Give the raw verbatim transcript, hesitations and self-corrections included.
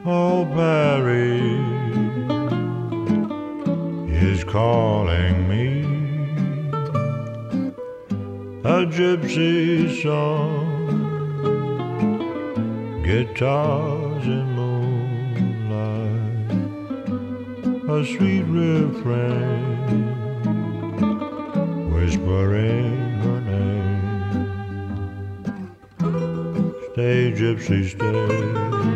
Oh, Paris is calling me. A gypsy song, guitars in moonlight, a sweet refrain whispering her name. Stay, gypsy, stay.